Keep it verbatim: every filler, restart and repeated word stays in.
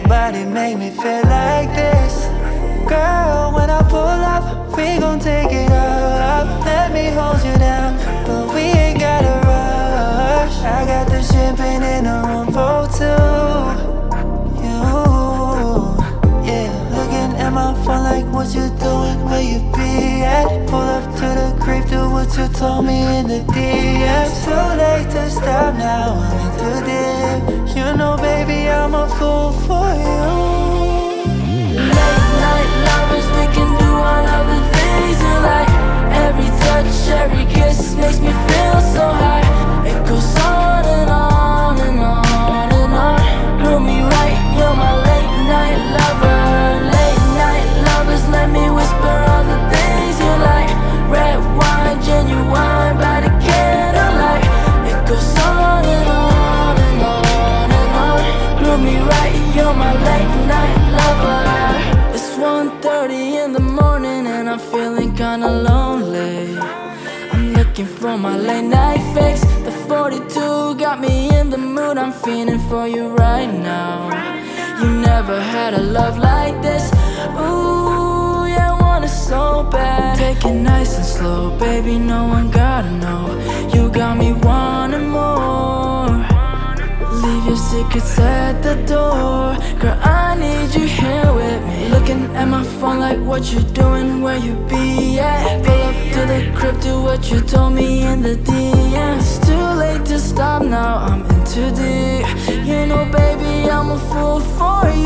nobody make me feel like this. Girl, when I pull up, we gon' take it up. Let me hold you down, but we ain't gotta rush. I got the champagne in the room for two. You, yeah. Looking at my phone like, what you doing, where you be at? Pull up to the crib, do what you told me in the D Ms. Too late to stop now, I'm in too deep. You know, baby, I'm a fool for you. Late night lovers, we can do all of the things you like. Every touch, every kiss makes me feel so high. It goes on and on and on and on. Groove me right, you're my late night lover. Late night lovers, let me whisper all the things you like. Red wine, genuine by the candlelight. It goes on and on and on and on. Groove me right, you're my late night lover. one thirty in the morning and I'm feeling kinda lonely. I'm looking for my late night fix. The forty-two got me in the mood, I'm feeling for you right now. You never had a love like this. Ooh, yeah, I want it so bad. Take it nice and slow, baby, no one gotta know. You got me wanting more. Leave your secrets at the door. Girl, I need you here with me. Looking at my phone like, what you doing, where you be at? Pull up to the crib, do what you told me in the D Ms. It's too late to stop now, I'm in too deep. You know, baby, I'm a fool for you.